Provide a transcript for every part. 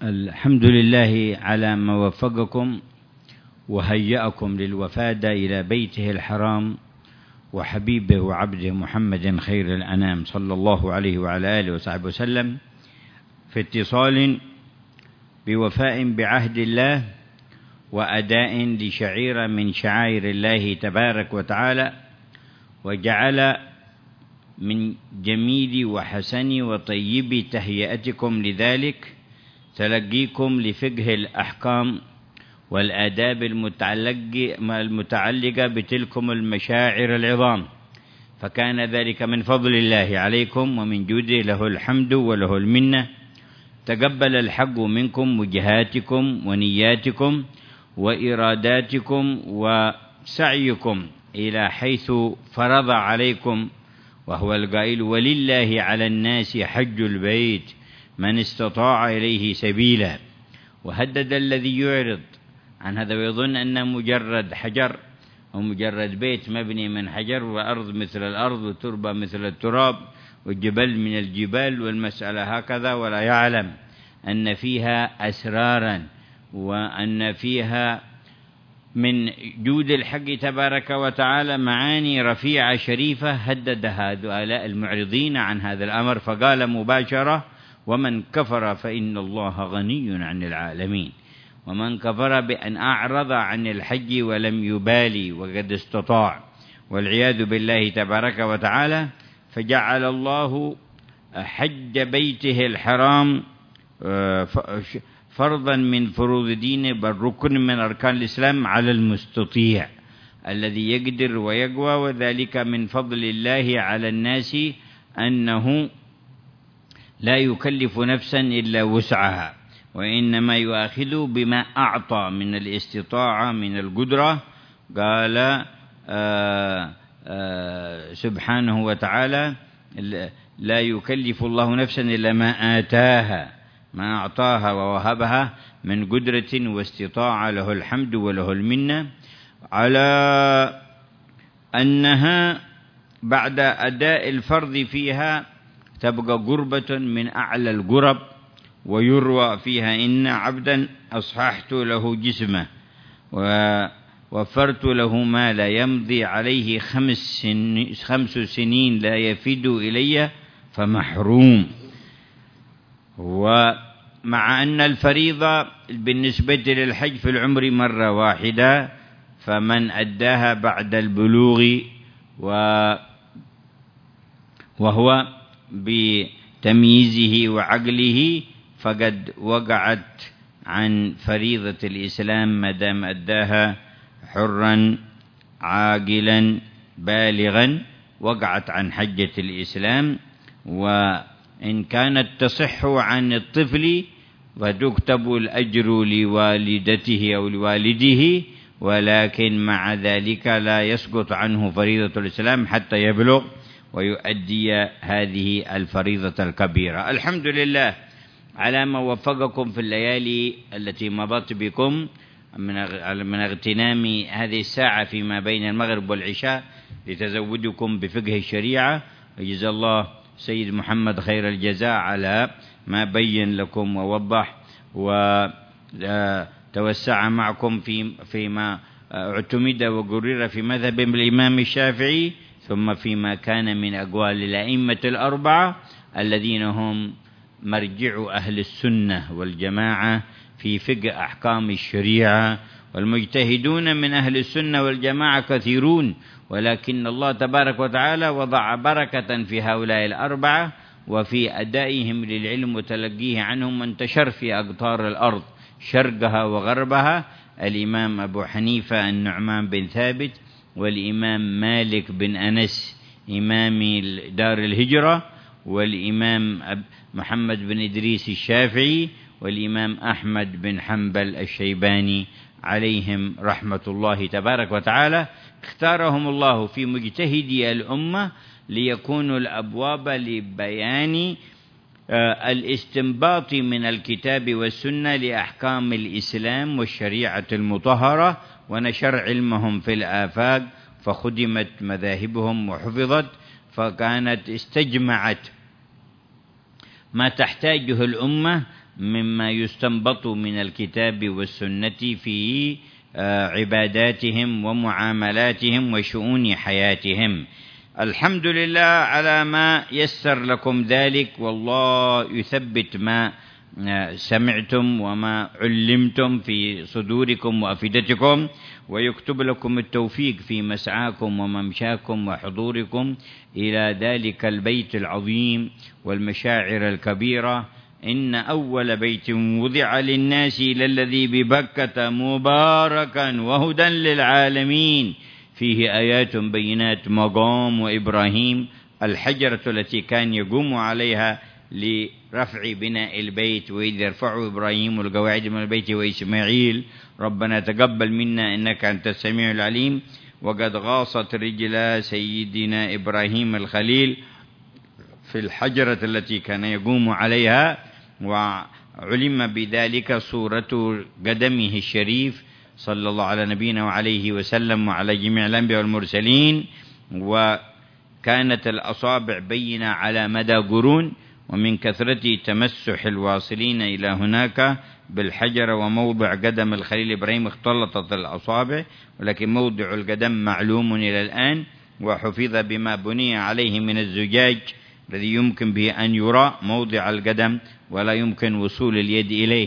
الحمد لله على ما وفقكم وهيأكم للوفادة إلى بيته الحرام وحبيبه وعبده محمد خير الأنام صلى الله عليه وعلى آله وصحبه وسلم، في اتصال بوفاء بعهد الله وأداء لشعيرة من شعائر الله تبارك وتعالى، وجعل من جميل وحسن وطيب تهيئتكم لذلك تلقيكم لفقه الأحكام والآداب المتعلقة بتلكم المشاعر العظام، فكان ذلك من فضل الله عليكم ومن جوده، له الحمد وله المنة. تقبل الحق منكم وجهاتكم ونياتكم وإراداتكم وسعيكم إلى حيث فرض عليكم، وهو القائل: ولله على الناس حج البيت من استطاع إليه سبيلا. وهدد الذي يعرض عن هذا ويظن أن مجرد حجر أو مجرد بيت مبني من حجر وأرض مثل الأرض وتربة مثل التراب والجبل من الجبال والمسألة هكذا، ولا يعلم أن فيها أسرارا وأن فيها من جود الحق تبارك وتعالى معاني رفيعة شريفة. هدد هؤلاء المعرضين عن هذا الأمر فقال مباشرة: ومن كفر فإن الله غني عن العالمين. ومن كفر بأن أعرض عن الحج ولم يبالي وقد استطاع، والعياذ بالله تبارك وتعالى، فجعل الله حج بيته الحرام فرضا من فروض دينه، بل ركن من أركان الإسلام على المستطيع الذي يقدر ويقوى، وذلك من فضل الله على الناس أنه لا يكلف نفسا إلا وسعها، وإنما يؤاخذ بما أعطى من الاستطاعة من القدرة. قال سبحانه وتعالى: لا يكلف الله نفسا إلا ما آتاها، ما أعطاها ووهبها من قدرة واستطاعة، له الحمد وله المنة، على أنها بعد أداء الفرض فيها تبقى قربة من أعلى القرب. ويروى فيها: إن عبدا أصححت له جسمه ووفرت له ما لا يمضي عليه 5 سنين لا يفد إلي فمحروم. ومع أن الفريضة بالنسبة للحج في العمر مرة واحدة، فمن أداها بعد البلوغ وهو بتمييزه وعقله فقد وقعت عن فريضة الإسلام ما دام أداها حرا عاقلا بالغا، وقعت عن حجة الإسلام. وإن كانت تصح عن الطفل فتكتب الأجر لوالدته أو لوالده، ولكن مع ذلك لا يسقط عنه فريضة الإسلام حتى يبلغ ويؤدي هذه الفريضة الكبيرة. الحمد لله على ما وفقكم في الليالي التي مضت بكم من اغتنام هذه الساعة فيما بين المغرب والعشاء لتزودكم بفقه الشريعة. وجزا الله سيد محمد خير الجزاء على ما بين لكم ووضح وتوسع معكم فيما اعتمد وقرر في مذهب الإمام الشافعي، ثم فيما كان من أقوال الأئمة الأربعة الذين هم مرجع أهل السنة والجماعة في فقه أحكام الشريعة. والمجتهدون من أهل السنة والجماعة كثيرون، ولكن الله تبارك وتعالى وضع بركة في هؤلاء الأربعة وفي أدائهم للعلم وتلقيه عنهم، وانتشر في أقطار الأرض شرقها وغربها. الإمام أبو حنيفة النعمان بن ثابت، والإمام مالك بن أنس إمام دار الهجرة، والإمام محمد بن إدريس الشافعي، والإمام أحمد بن حنبل الشيباني، عليهم رحمة الله تبارك وتعالى. اختارهم الله في مجتهدي الأمة ليكونوا الأبواب لبيان الاستنباط من الكتاب والسنة لأحكام الإسلام والشريعة المطهرة، ونشر علمهم في الآفاق، فخدمت مذاهبهم وحفظت، فكانت استجمعت ما تحتاجه الأمة مما يستنبط من الكتاب والسنة في عباداتهم ومعاملاتهم وشؤون حياتهم. الحمد لله على ما يسر لكم ذلك، والله يثبت ما سمعتم وما علمتم في صدوركم وأفئدتكم، ويكتب لكم التوفيق في مسعاكم وممشاكم وحضوركم إلى ذلك البيت العظيم والمشاعر الكبيرة. إن أول بيت وضع للناس للذي ببكة مباركا وهدى للعالمين فيه آيات بينات مقام إبراهيم، الحجرة التي كان يقوم عليها لرفع بناء البيت، وإذ يرفع إبراهيم القواعد من البيت وإسماعيل ربنا تقبل منا إنك أنت السميع العليم. وقد غاصت رجل سيدنا إبراهيم الخليل في الحجرة التي كان يقوم عليها، وعلم بذلك صورة قدمه الشريف صلى الله على نبينا وعليه وسلم وعلى جميع الأنبياء والمرسلين. وكانت الأصابع بينة على مدى قرون، ومن كثرة تمسح الواصلين إلى هناك بالحجر وموضع قدم الخليل إبراهيم اختلطت الأصابع، ولكن موضع القدم معلوم إلى الآن، وحفظ بما بني عليه من الزجاج الذي يمكن به أن يرى موضع القدم ولا يمكن وصول اليد إليه.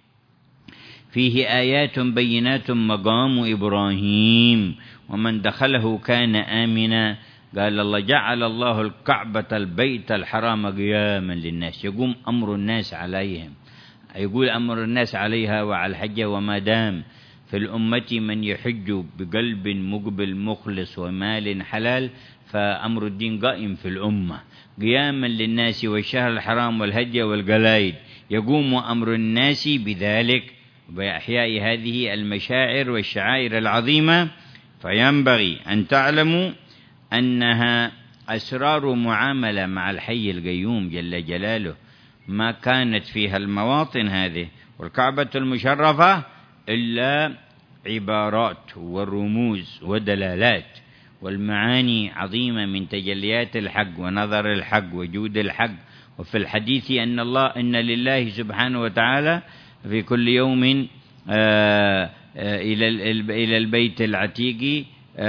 فيه آيات بينات مقام إبراهيم ومن دخله كان آمنا. قال الله جعل الله الكعبة البيت الحرام قياما للناس، يقوم أمر الناس عليهم، يقول أمر الناس عليها وعلى الحج. وما دام في الأمة من يحج بقلب مقبل مخلص ومال حلال فأمر الدين قائم في الأمة قياما للناس، والشهر الحرام والهدي والقلايد يقوم أمر الناس بذلك بإحياء هذه المشاعر والشعائر العظيمة. فينبغي أن تعلموا أنها أسرار معاملة مع الحي القيوم جل جلاله، ما كانت فيها المواطن هذه والكعبة المشرفة إلا عبارات ورموز ودلالات، والمعاني عظيمة من تجليات الحق ونظر الحق وجود الحق. وفي الحديث أن لله سبحانه وتعالى في كل يوم إلى البيت العتيق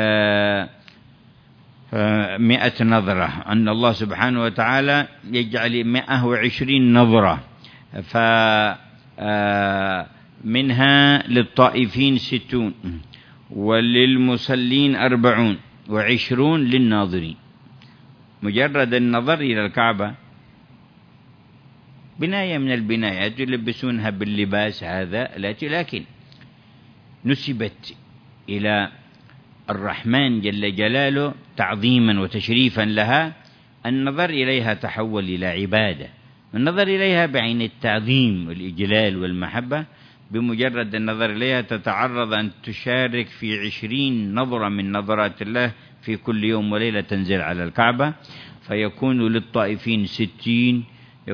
100 نظرة، أن الله سبحانه وتعالى يجعل 120 نظرة، فمنها للطائفين 60 وللمصلين 40 و20 للناظرين. مجرد النظر إلى الكعبة بناية من البنايات يلبسونها باللباس هذا، لكن نسبت إلى الرحمن جل جلاله تعظيما وتشريفا لها. النظر إليها تحول إلى عبادة، النظر إليها بعين التعظيم والإجلال والمحبة. بمجرد النظر إليها تتعرض أن تشارك في 20 نظرة من نظرات الله في كل يوم وليلة تنزل على الكعبة، فيكون للطائفين 60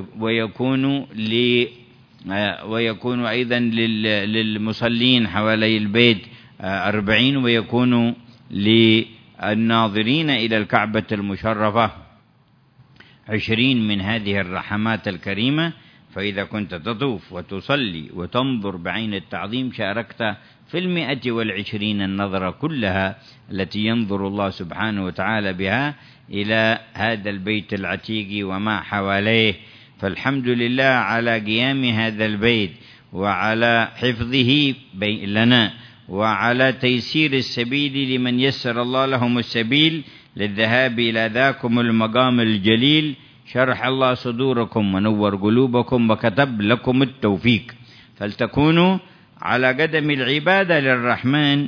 ويكون أيضا للمصلين حوالي البيت 40 ويكون للناظرين إلى الكعبة المشرفة 20 من هذه الرحمات الكريمة. فإذا كنت تطوف وتصلي وتنظر بعين التعظيم شاركت في 120 النظرة كلها التي ينظر الله سبحانه وتعالى بها إلى هذا البيت العتيق وما حواليه. فالحمد لله على قيام هذا البيت وعلى حفظه لنا وعلى تيسير السبيل لمن يسر الله لهم السبيل للذهاب إلى ذاكم المقام الجليل. شرح الله صدوركم ونور قلوبكم وكتب لكم التوفيق، فلتكونوا على قدم العبادة للرحمن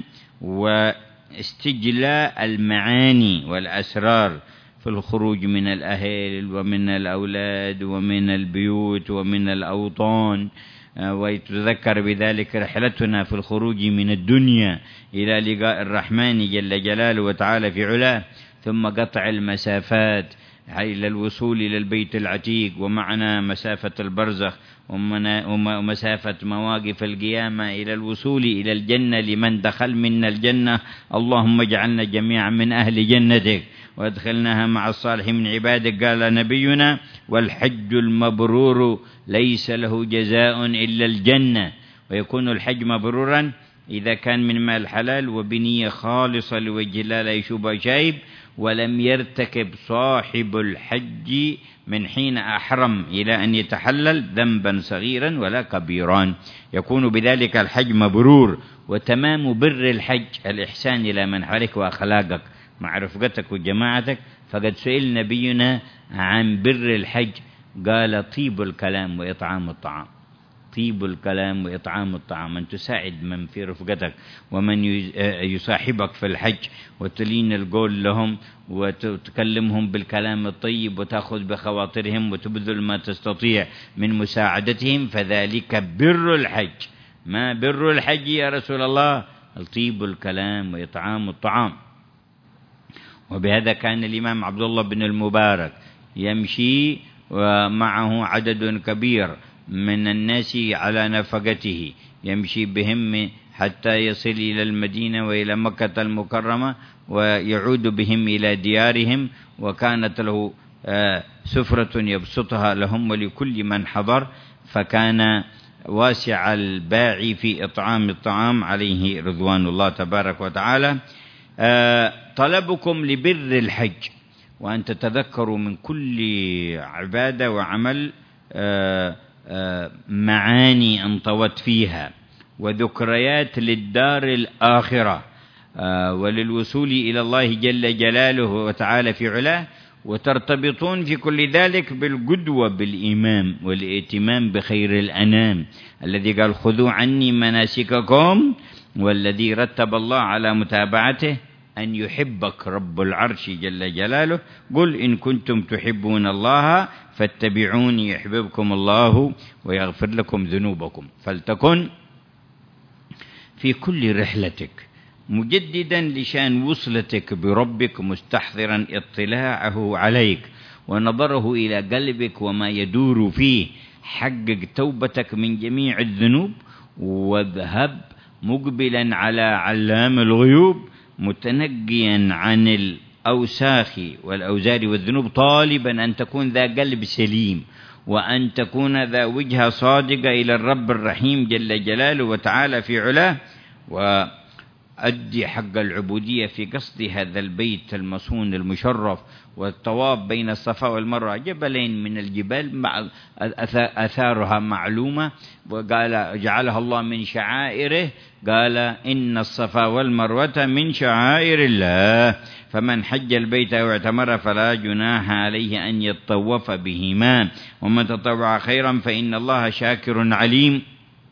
واستجلاء المعاني والأسرار في الخروج من الأهل ومن الأولاد ومن البيوت ومن الأوطان. ويتذكر بذلك رحلتنا في الخروج من الدنيا إلى لقاء الرحمن جل جلاله وتعالى في علاه، ثم قطع المسافات إلى الوصول إلى البيت العتيق، ومعنا مسافة البرزخ ومسافة مواقف القيامة إلى الوصول إلى الجنة لمن دخل منا الجنة. اللهم اجعلنا جميعا من أهل جنتك، وأدخلناها مع الصالحين من عبادك. قال نبينا: والحج المبرور ليس له جزاء إلا الجنة. ويكون الحج مبرورا إذا كان من مال حلال وبنية خالصة لوجه الله لا يشوبها شايب، ولم يرتكب صاحب الحج من حين أحرم إلى أن يتحلل ذنبا صغيرا ولا كبيرا، يكون بذلك الحج مبرور. وتمام بر الحج الإحسان إلى من حولك وأخلاقك مع رفقتك وجماعتك. فقد سئل نبينا عن بر الحج قال: طيب الكلام وإطعام الطعام. طيب الكلام وإطعام الطعام، أن تساعد من في رفقتك ومن يصاحبك في الحج، وتلين القول لهم وتكلمهم بالكلام الطيب وتأخذ بخواطرهم وتبذل ما تستطيع من مساعدتهم، فذلك بر الحج. ما بر الحج يا رسول الله؟ طيب الكلام وإطعام الطعام. وبهذا كان الإمام عبد الله بن المبارك يمشي ومعه عدد كبير من الناس على نفقته، يمشي بهم حتى يصل إلى المدينة وإلى مكة المكرمة ويعود بهم إلى ديارهم. وكانت له سفرة يبسطها لهم ولكل من حضر، فكان واسع الباع في إطعام الطعام عليه رضوان الله تبارك وتعالى. طلبكم لبر الحج وأن تتذكروا من كل عبادة وعمل معاني انطوت فيها وذكريات للدار الآخرة وللوصول إلى الله جل جلاله وتعالى في علاه، وترتبطون في كل ذلك بالقدوة بالإمام والائتمام بخير الأنام الذي قال: خذوا عني مناسككم، والذي رتب الله على متابعته أن يحبك رب العرش جل جلاله. قل إن كنتم تحبون الله فاتبعوني يحببكم الله ويغفر لكم ذنوبكم. فلتكن في كل رحلتك مجددا لشان وصلتك بربك، مستحضرا اطلاعه عليك ونظره إلى قلبك وما يدور فيه. حقق توبتك من جميع الذنوب واذهب مقبلا على علام الغيوب متنقيا عن الأوساخ والأوزار والذنوب، طالبا أن تكون ذا قلب سليم وأن تكون ذا وجهة صادقة إلى الرب الرحيم جل جلاله وتعالى في علاه. وأدي حق العبودية في قصد هذا البيت المصون المشرف والطواف بين الصفا والمروة، جبلين من الجبال مع أثارها معلومة، وقال جعلها الله من شعائره، قال إن الصفا والمروة من شعائر الله، فمن حج البيت أو اعتمر فلا جناح عليه أن يطوف بهما، ومن تطوع خيرا فإن الله شاكر عليم.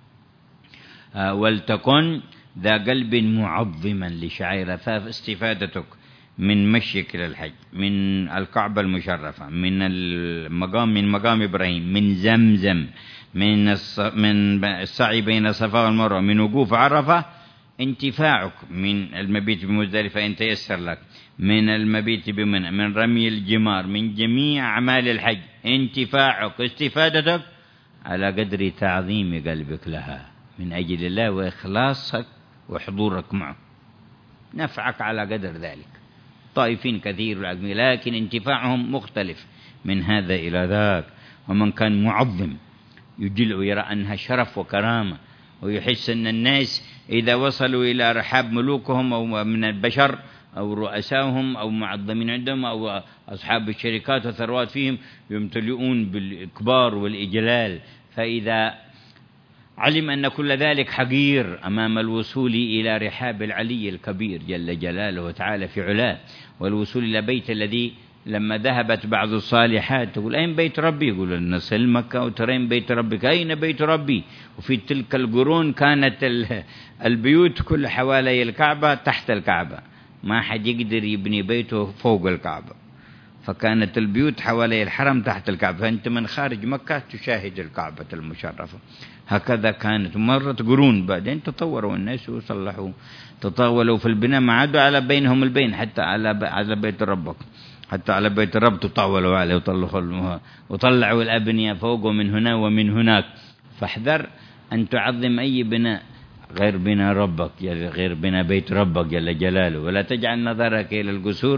ولتكن ذا قلب معظما لشعائر. فاستفادتك من مشيك إلى الحج، من الكعبة المشرفة، من مقام إبراهيم، من زمزم، من السعي بين الصفا والمروة، من وقوف عرفة، انتفاعك من المبيت بمزدلفة إن تيسر لك، من المبيت بمنى، من رمي الجمار، من جميع أعمال الحج، انتفاعك استفادتك على قدر تعظيم قلبك لها من أجل الله وإخلاصك وحضورك معه، نفعك على قدر ذلك. طائفين كثير لكن انتفاعهم مختلف من هذا إلى ذاك. ومن كان معظم يجل ويرى أنها شرف وكرامة، ويحس أن الناس إذا وصلوا إلى رحاب ملوكهم أو من البشر أو رؤساهم أو معظمين عندهم أو أصحاب الشركات وثروات فيهم يمتلئون بالإكبار والإجلال، فإذا علم أن كل ذلك حقير أمام الوصول إلى رحاب العلي الكبير جل جلاله وتعالى في علاه، والوصول إلى بيت الذي لما ذهبت بعض الصالحات تقول: أين بيت ربي؟ يقول: نصل مكة وترين بيت ربك. أين بيت ربي؟ وفي تلك القرون كانت البيوت كل حوالي الكعبة تحت الكعبة، ما حد يقدر يبني بيته فوق الكعبة، فكانت البيوت حوالي الحرم تحت الكعبة، فأنت من خارج مكة تشاهد الكعبة المشرفة. هكذا كانت. مرت قرون بعدين تطوروا الناس وصلحوا، تطاولوا في البناء، ما عادوا على بينهم البين، حتى على بيت ربك، حتى على بيت الرب تطاولوا عليه وطلعوا الأبنية فوق ومن هنا ومن هناك. فاحذر أن تعظم أي بناء غير بناء ربك، غير بناء بيت ربك جل جلاله، ولا تجعل نظرك إلى القصور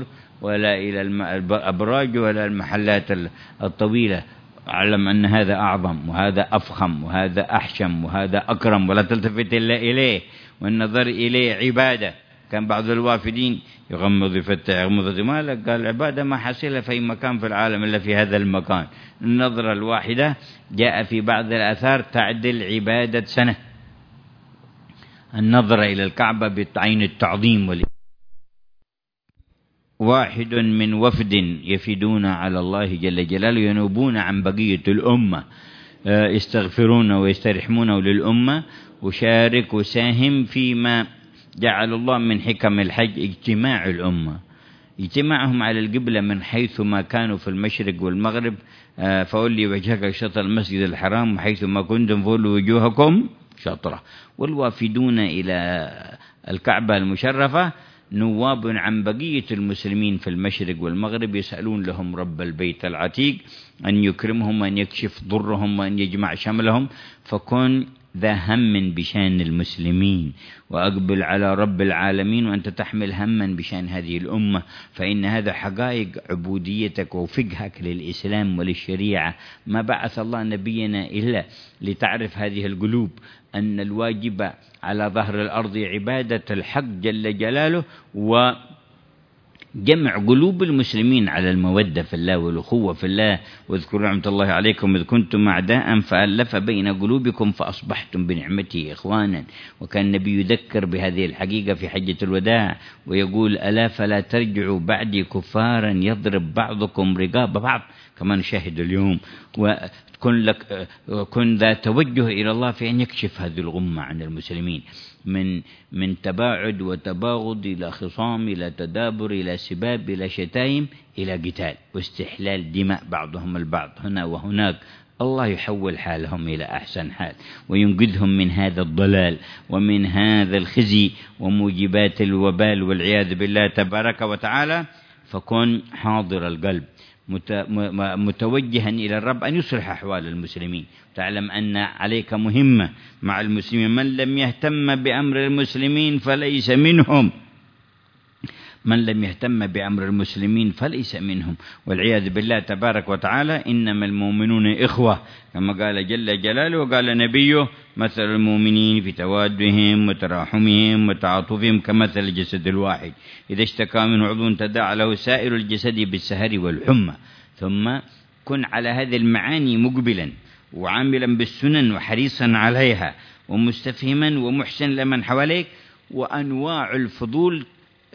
ولا إلى الأبراج ولا المحلات الطويلة. أعلم أن هذا أعظم وهذا أفخم وهذا أحشم وهذا أكرم، ولا تلتفت إلا إليه، والنظر إليه عبادة. كان بعض الوافدين يغمض يفتح يغمض، مالك؟ قال العبادة ما حصلها في مكان في العالم إلا في هذا المكان. النظرة الواحدة جاء في بعض الآثار تعدل عبادة سنة. النظرة إلى الكعبة بعين التعظيم. واحد من وفد يفدون على الله جل جلاله، ينوبون عن بقية الأمة، يستغفرون ويسترحمون للأمة، وشارك وساهم فيما جعل الله من حكم الحج اجتماع الأمة، اجتماعهم على القبلة من حيث ما كانوا في المشرق والمغرب. فولي وجهك شطر المسجد الحرام وحيث ما كنتم فولوا وجوهكم شطرة. والوافدون إلى الكعبة المشرفة نواب عن بقية المسلمين في المشرق والمغرب، يسألون لهم رب البيت العتيق أن يكرمهم وأن يكشف ضرهم وأن يجمع شملهم. فكن ذا هم بشان المسلمين، وأقبل على رب العالمين وأنت تحمل هما بشان هذه الأمة، فإن هذا حقائق عبوديتك وفقهك للإسلام وللشريعة. ما بعث الله نبينا إلا لتعرف هذه القلوب أن الواجب على ظهر الأرض عبادة الحق جل جلاله، وجمع قلوب المسلمين على المودة في الله والأخوة في الله. واذكروا نعمة الله عليكم إذ كنتم أعداء فألف بين قلوبكم فأصبحتم بنعمته إخوانا. وكان النبي يذكر بهذه الحقيقة في حجة الوداع ويقول: ألا فلا ترجعوا بعدي كفارا يضرب بعضكم رقاب بعض، كما نشاهد اليوم. كن ذا توجه إلى الله في أن يكشف هذه الغمة عن المسلمين من تباعد وتباغض إلى خصام إلى تدابر إلى سباب إلى شتايم إلى قتال واستحلال دماء بعضهم البعض هنا وهناك. الله يحول حالهم إلى أحسن حال وينقذهم من هذا الضلال ومن هذا الخزي وموجبات الوبال والعياذ بالله تبارك وتعالى. فكن حاضر القلب متوجها إلى الرب أن يصلح أحوال المسلمين. تعلم أن عليك مهمة مع المسلمين، من لم يهتم بأمر المسلمين فليس منهم، من لم يهتم بأمر المسلمين فليس منهم، والعياذ بالله تبارك وتعالى. إنما المؤمنون إخوة كما قال جل جلاله وقال نبيه: مثل المؤمنين في توادهم وتراحمهم وتعاطفهم كمثل الجسد الواحد إذا اشتكى منه عضو تداعى له سائر الجسد بالسهر والحمى. ثم كن على هذه المعاني مقبلا وعاملا بالسنن وحريصا عليها ومستفهما ومحسن لمن حواليك. وأنواع الفضول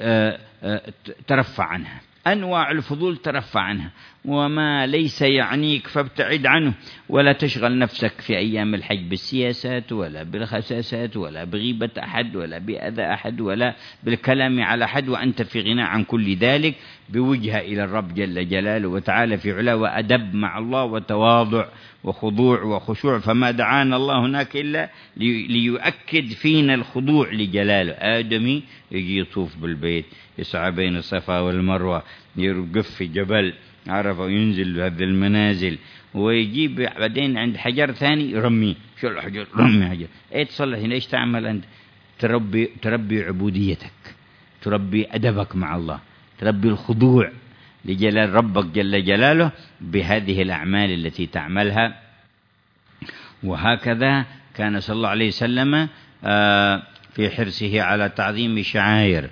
ترفع عنها، أنواع الفضول ترفع عنها، وما ليس يعنيك فابتعد عنه. ولا تشغل نفسك في أيام الحج بالسياسات ولا بالخساسات ولا بغيبة أحد ولا بأذى أحد ولا بالكلام على أحد، وأنت في غنى عن كل ذلك بوجهة إلى الرب جل جلاله وتعالى في علاه، وأدب مع الله وتواضع وخضوع وخشوع. فما دعانا الله هناك إلا ليؤكد فينا الخضوع لجلاله. آدمي يجي يطوف بالبيت، يسعى بين الصفا والمروة، يرقف في جبل عرفة وينزل هذه المنازل، ويجيب بعدين عند حجر ثاني يرميه. شو الحجر؟ رمي حجر. ايه تصلح هنا؟ ايش تعمل انت؟ تربي عبوديتك، تربي أدبك مع الله، تربي الخضوع لجلال ربك جل جلاله بهذه الأعمال التي تعملها. وهكذا كان صلى الله عليه وسلم في حرصه على تعظيم الشعائر.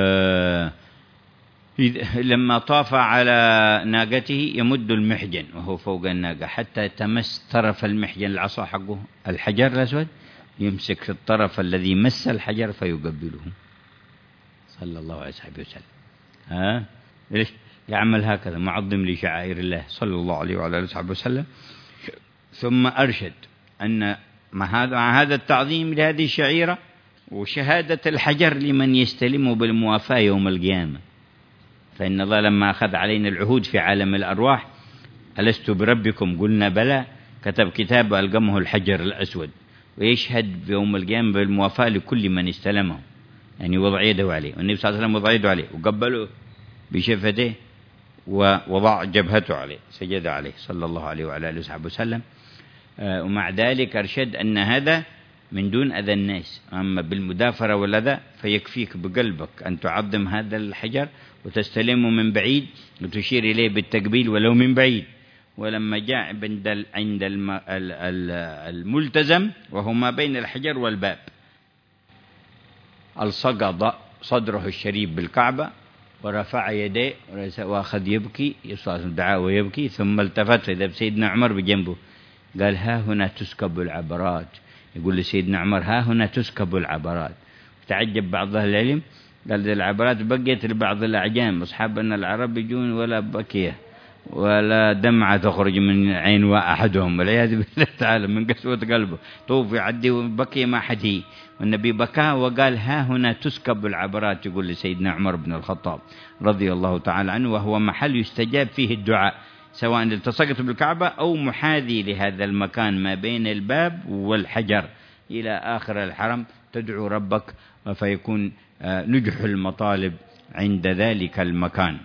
لما طاف على ناقته يمد المحجن وهو فوق الناقة حتى تمس طرف المحجن العصا حقه الحجر الأسود، يمسك الطرف الذي مس الحجر فيقبله صلى الله عليه وسلم. ليش يعمل هكذا؟ معظم لشعائر الله صلى الله عليه وعلى آله وسلم. ثم أرشد أن مع هذا التعظيم لهذه الشعيرة وشهادة الحجر لمن يستلمه بالموافاة يوم القيامة. فإن الله لما أخذ علينا العهود في عالم الأرواح: ألست بربكم؟ قلنا بلى، كتب كتاب ألقمه الحجر الأسود ويشهد يوم القيامة بالموافاة لكل من استلمه، يعني وضع يده عليه، والنبي صلى الله عليه وسلم وضع يده عليه وقبله بشفتيه ووضع جبهته عليه، سجد عليه صلى الله عليه وعلى آله وصحبه وسلم. ومع ذلك أرشد أن هذا من دون أذى الناس. أما بالمدافرة والأذى فيكفيك بقلبك أن تعظم هذا الحجر وتستلمه من بعيد وتشير إليه بالتقبيل ولو من بعيد. ولما جاء عند الملتزم وهو ما بين الحجر والباب، الصق صدره الشريف بالكعبة ورفع يديه وأخذ يبكي، يصلي الدعاء ويبكي، ثم التفت فإذا سيدنا عمر بجنبه قال: ها هنا تسكب العبرات. يقول لسيدنا عمر: ها هنا تسكب العبرات. تعجب بعض أهل العلم، قال: العبرات بقيت لبعض الأعجام، أصحابنا العرب يجون ولا بكية ولا دمعة تخرج من عين أحدهم والعياذ بالله تعالى من قسوة قلبه، طوف يعدي وبكي ما حد. والنبي بكى وقال: ها هنا تسكب العبرات، يقول لسيدنا عمر بن الخطاب رضي الله تعالى عنه، وهو محل يستجاب فيه الدعاء، سواء التصقت بالكعبة أو محاذي لهذا المكان ما بين الباب والحجر إلى آخر الحرم، تدعو ربك فيكون نجح المطالب عند ذلك المكان.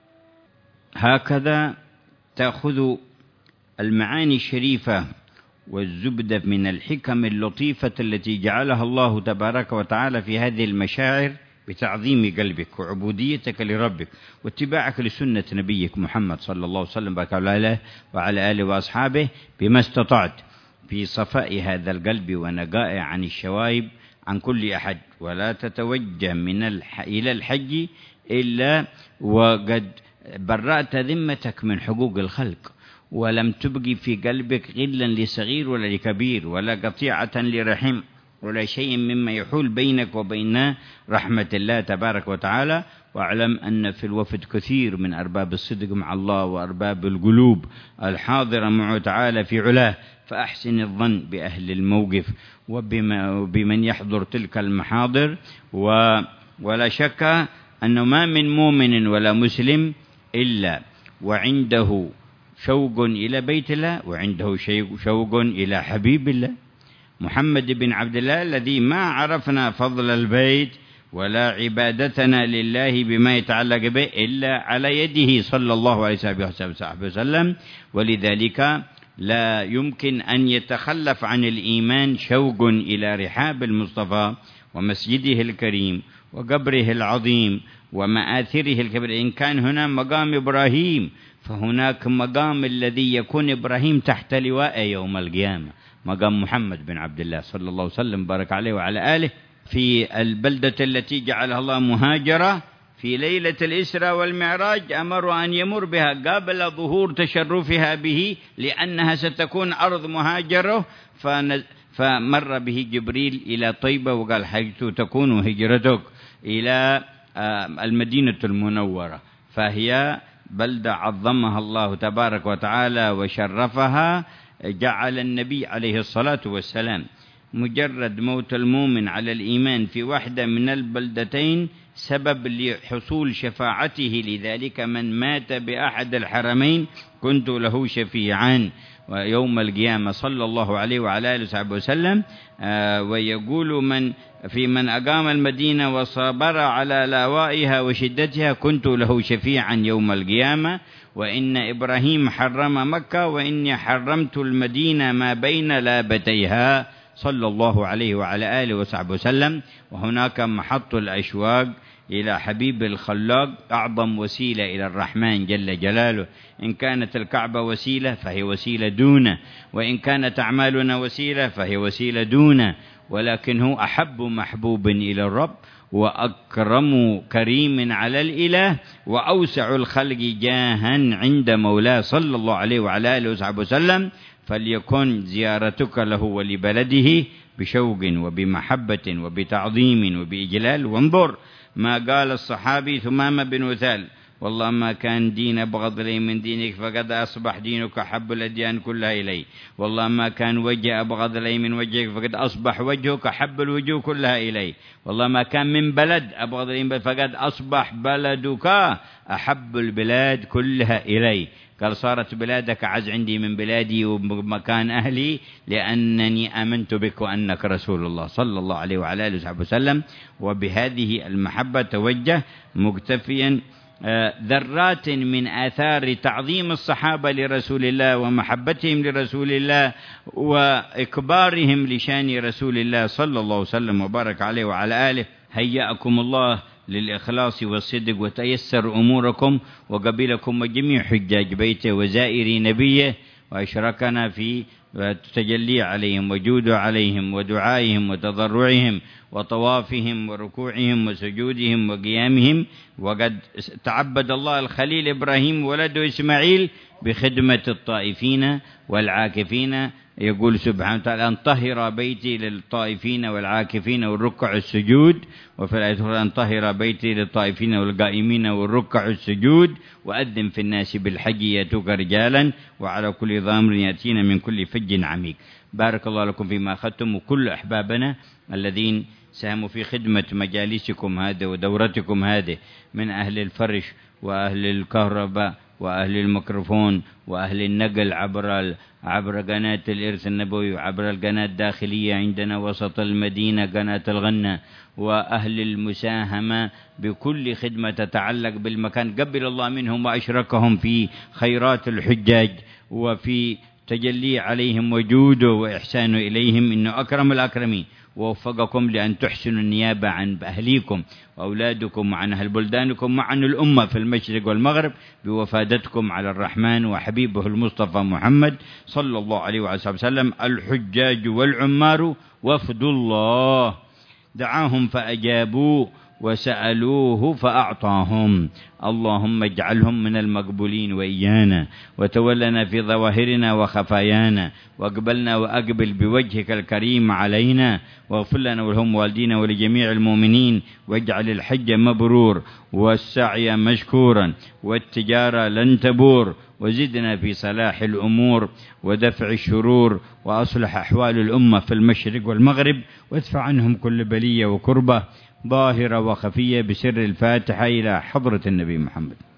هكذا تأخذ المعاني الشريفة والزبدة من الحكم اللطيفة التي جعلها الله تبارك وتعالى في هذه المشاعر بتعظيم قلبك وعبوديتك لربك واتباعك لسنة نبيك محمد صلى الله عليه وسلم وعلى آله وأصحابه بما استطعت في صفاء هذا القلب ونقائه عن الشوائب عن كل أحد. ولا تتوجه إلى الحج إلا وقد برأت ذمتك من حقوق الخلق، ولم تبقي في قلبك غلا لصغير ولا لكبير ولا قطيعة لرحم ولا شيء مما يحول بينك وبين رحمة الله تبارك وتعالى. واعلم أن في الوفد كثير من أرباب الصدق مع الله وأرباب القلوب الحاضرة معه تعالى في علاه، فأحسن الظن بأهل الموقف وبمن يحضر تلك المحاضر. ولا شك أنه ما من مؤمن ولا مسلم إلا وعنده شوق إلى بيت الله وعنده شوق إلى حبيب الله محمد بن عبد الله، الذي ما عرفنا فضل البيت ولا عبادتنا لله بما يتعلق به إلا على يده صلى الله عليه وسلم. ولذلك لا يمكن أن يتخلف عن الإيمان شوق إلى رحاب المصطفى ومسجده الكريم وقبره العظيم ومآثره الكبيرة. إن كان هنا مقام إبراهيم فهناك مقام الذي يكون إبراهيم تحت لواء يوم القيامة، مقام محمد بن عبد الله صلى الله عليه وسلم بارك عليه وعلى آله، في البلدة التي جعلها الله مهاجرة في ليلة الإسراء والمعراج. أمر أن يمر بها قبل ظهور تشرفها به، لأنها ستكون أرض مهاجرة، فمر به جبريل إلى طيبة وقال: حيث تكون هجرتك إلى المدينة المنورة، فهي بلدة عظمها الله تبارك وتعالى وشرفها. جعل النبي عليه الصلاة والسلام مجرد موت المؤمن على الإيمان في واحدة من البلدتين سبب لحصول شفاعته، لذلك من مات بأحد الحرمين كنت له شفيعا ويوم القيامة صلى الله عليه وعلى آله وصحبه وسلم. ويقول من أقام المدينة وصبر على لوائها وشدتها كنت له شفيعا يوم القيامة. وإن إبراهيم حرم مكة وإني حرمت المدينة ما بين لابتيها صلى الله عليه وعلى آله وصحبه وسلم. وهناك محط الأشواق إلى حبيب الخلاق، أعظم وسيلة إلى الرحمن جل جلاله. إن كانت الكعبة وسيلة فهي وسيلة دونه، وإن كانت أعمالنا وسيلة فهي وسيلة دونه، ولكن هو أحب محبوب إلى الرب وأكرم كريم على الإله وأوسع الخلق جاها عند مولاه صلى الله عليه وعلى آله وصحبه وسلم. فليكن زيارتك له ولبلده بشوق وبمحبة وبتعظيم وبإجلال. وانظر ما قال الصحابي ثمامة بن وثال: والله ما كان دين أبغض لي من دينك فقد أصبح دينك أحب الأديان كلها إلي، والله ما كان وجه أبغض لي من وجهك فقد أصبح وجهك أحب الوجوه كلها إلي، والله ما كان من بلد أبغض لي من فقد أصبح بلدك أحب البلاد كلها إلي. قال: صارت بلادك أعز عندي من بلادي ومكان أهلي لأنني آمنت بك وأنك رسول الله صلى الله عليه وعلى آله وصحبه وسلم. وبهذه المحبة توجه مكتفيا ذرات من آثار تعظيم الصحابة لرسول الله ومحبتهم لرسول الله وإكبارهم لشان رسول الله صلى الله عليه وسلم وبارك عليه وعلى آله. هيأكم الله للإخلاص والصدق وتيسر أموركم وقبلكم وجميع حجاج بيته وزائري نبيه، وأشركنا في تجلي عليهم وجود عليهم ودعائهم وتضرعهم وطوافهم وركوعهم وسجودهم وقيامهم. وقد تعبد الله الخليل إبراهيم ولده إسماعيل بخدمة الطائفين والعاكفين. يقول سبحانه وتعالى: أن طهر بيتي للطائفين والعاكفين والركع السجود. وفي الآية الأخرى: أن طهر بيتي للطائفين والقائمين والركع السجود. وأذن في الناس بالحج يأتوك رجالا وعلى كل ضامر يأتين من كل فج عميق. بارك الله لكم فيما أخذتم، وكل أحبابنا الذين ساهموا في خدمة مجالسكم هذه ودورتكم هذه من أهل الفرش وأهل الكهرباء وأهل الميكروفون وأهل النقل عبر قناة الإرث النبوي وعبر القناة الداخلية عندنا وسط المدينة قناة الغنة، وأهل المساهمة بكل خدمة تتعلق بالمكان، قبل الله منهم وأشركهم في خيرات الحجاج وفي تجلي عليهم وجوده وإحسانه إليهم، إنه أكرم الأكرمين. ووفقكم لأن تحسنوا النيابة عن أهليكم وأولادكم وعن أهل بلدانكم وعن الأمة في المشرق والمغرب بوفادتكم على الرحمن وحبيبه المصطفى محمد صلى الله عليه وسلم. الحجاج والعمار وفد الله دعاهم فأجابوا وسألوه فأعطاهم. اللهم اجعلهم من المقبولين وإيانا، وتولنا في ظواهرنا وخفايانا، واقبلنا وأقبل بوجهك الكريم علينا، واغفر لنا ولهم والدينا ولجميع المؤمنين، واجعل الحج مبرور والسعي مشكورا والتجارة لن تبور، وزدنا في صلاح الأمور ودفع الشرور، وأصلح أحوال الأمة في المشرق والمغرب، وادفع عنهم كل بلية وكربة ظاهرة وخفية بسر الفاتحة إلى حضرة النبي محمد.